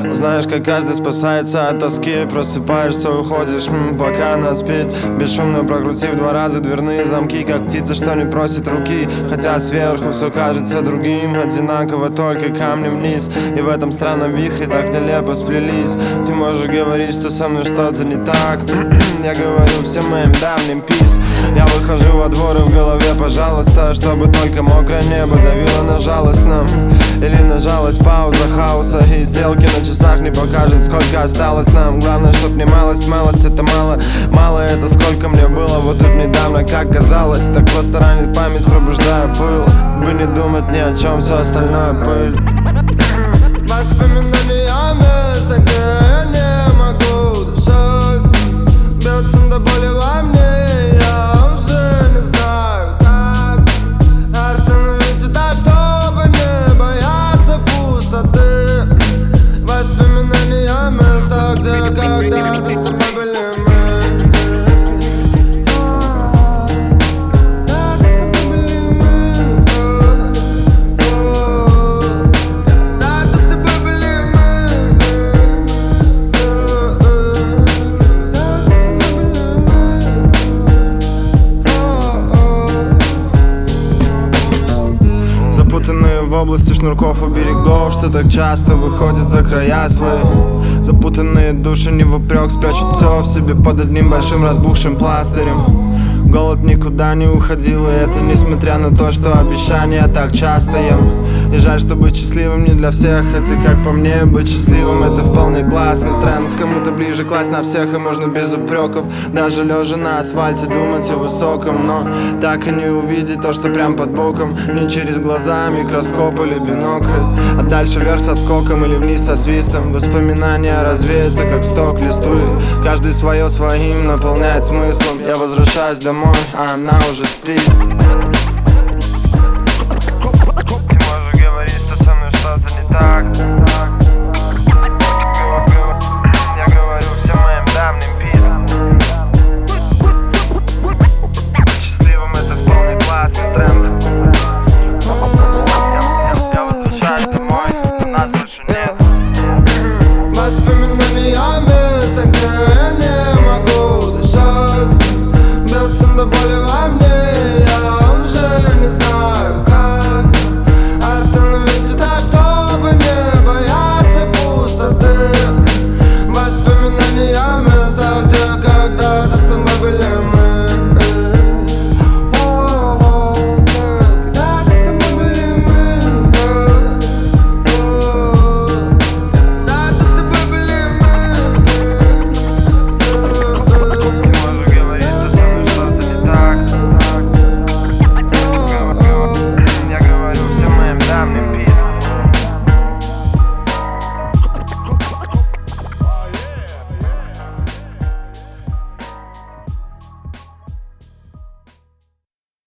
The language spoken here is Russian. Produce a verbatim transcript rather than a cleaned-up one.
Знаешь, как каждый спасается от тоски. Просыпаешься, уходишь, м, пока она спит. Бесшумно прокрутив два раза дверные замки, как птица, что не просит руки. Хотя сверху все кажется другим, одинаково, только камнем вниз. И в этом странном вихре так нелепо сплелись. Ты можешь говорить, что со мной что-то не так. Я говорю всем моим давним пис. Я выхожу во двор и в голове, пожалуйста, чтобы только мокрое небо давило на жалость нам. Или на жалость пауза хаоса, и стрелки на часах не покажут, сколько осталось нам. Главное, чтоб не малость, малость это мало. Мало это сколько мне было вот тут недавно, как казалось. Так просто ранит память, пробуждая пыл. Бы не думать ни о чем, все остальное пыль. Воспоминаниями с такими я не могу дышать. Бьется до боли во мне, я уже не знаю как остановиться так, чтобы не бояться пустоты. Воспоминания места, где когда-то с тобой были мы. Запутанные в области шнурков и берегов, что так часто выходят за края свои. Запутанные души не вопрек спрячут все в себе под одним большим разбухшим пластырем. Голод никуда не уходил, и это несмотря на то, что обещания так часто ем. И жаль, что быть счастливым не для всех, хотя как по мне, быть счастливым это вполне классный тренд. Кому-то ближе класть на всех, и можно без упреков, даже лежа на асфальте, думать о высоком. Но так и не увидеть то, что прям под боком. Не через глаза, микроскоп или бинокль, а дальше вверх со скоком или вниз со свистом. Воспоминания развеются, как сток листвы. Каждый свое своим наполняет смыслом. Я возвращаюсь домой, а она уже спит.